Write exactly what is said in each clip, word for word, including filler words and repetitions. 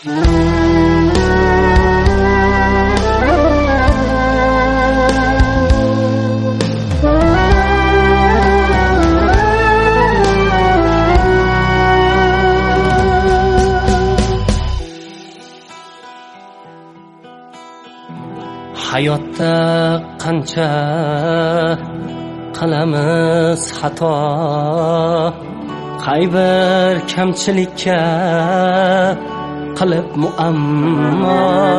Hayotda qancha qilamiz xato, qay bir kamchilikka qilib muammo,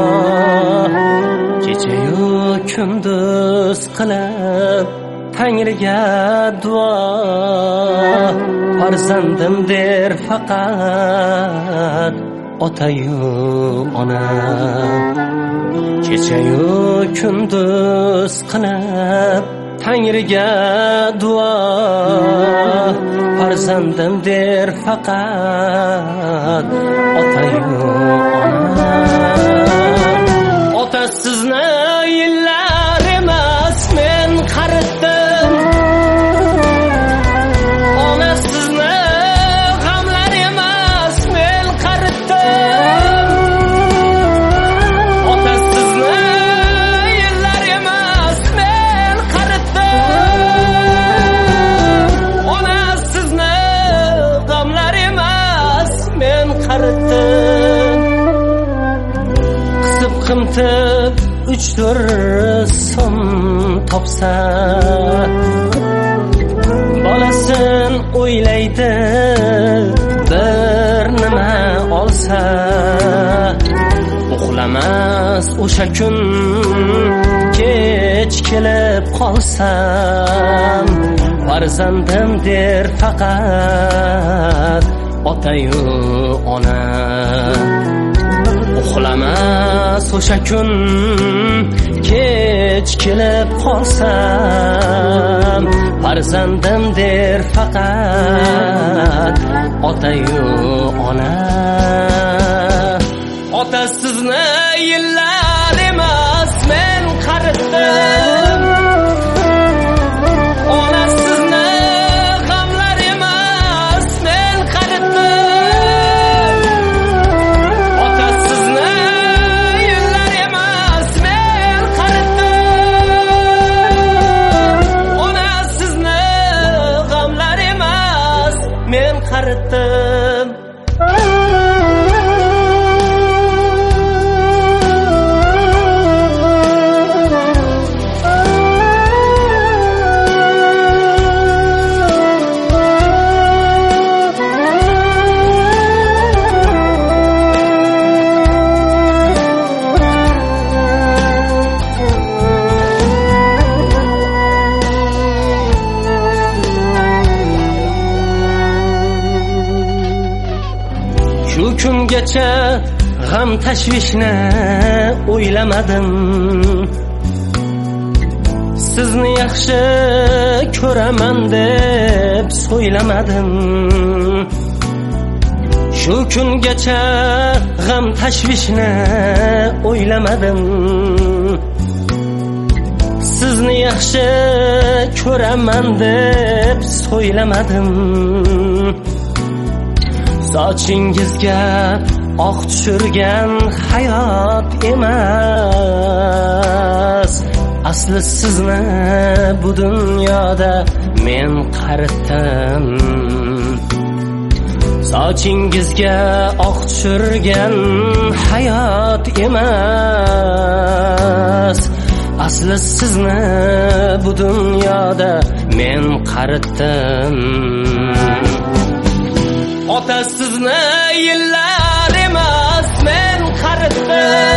kecha-yu kunduz qilib Tangriga duo, farzandim der faqat ota-yu ona. Kecha-yu kunduz qilib Tangriga duo, farzandim der faqat ota-yu ona. Otasizni yillar emas men qaritdim, onasizni g'amlar emas men qaritdim. Otasizni yillar emas men qaritdim, onasizni g'amlar emas men qaritdim. Qisib qimtib uch to'rt so'm topsa, bolasin o'ylaydi bir nima olsa, uxlamas o'sha kun kech kelib qolsam, farzandim der faqat ota-yu ona. Uxlamas o'sha kun kech kelib qolsam, farzandim der faqat ota-yu ona. Otasizni yillar emas men qaritdim, onasizni g'amlar emas men qaritdim. Otasizni yillar emas men qaritdim, onasizni g'amlar emas men qaritdim. Shu kungacha g'am tashvishni o'ylamadim, sizni yaxshi ko'raman deb so'ylamadim. Shu kungacha g'am tashvishni o'ylamadim, sizni yaxshi ko'raman deb so'ylamadim. Sochingizga oq tushirgan hayot emas, asli sizni bu dunyoda men qaritdim. Sochingizga oq tushirgan hayot emas, asli sizni bu dunyoda men qaritdim. Otasizni yillar emas men qaritdim,